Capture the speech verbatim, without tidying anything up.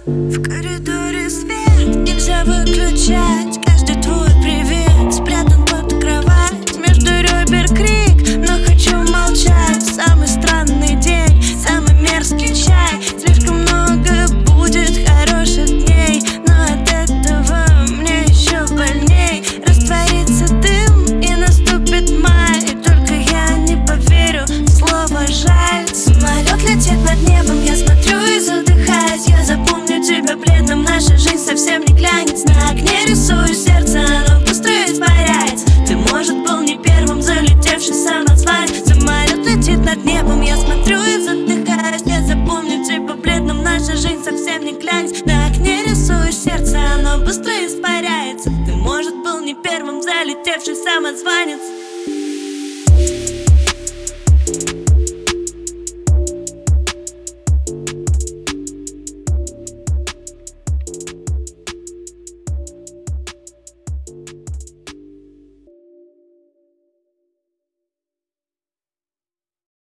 В коридоре свет нельзя выключать. Каждый твой привет спрятан под кровать. Между ребер крик, но хочу молчать. Самый странный день, самый мерзкий чай. Слишком много будет хороших дней, но от этого мне еще больней. Растворится дым и наступит май, и только я не поверю в слово жаль. Самолет летит над небом, я смотрю и задыхаюсь. Я запомню тебя бледным, наша жизнь совсем не глянец. На окне рисую сердце, оно быстро испаряется. Ты, может, был не первым залетевший самозванец. Самолет летит над небом, я смотрю и задыхаюсь. Я запомню тебя бледным, наша жизнь совсем не глянец. На окне рисую сердце, оно быстро испаряется. Ты, может, был не первым залетевший самозванец.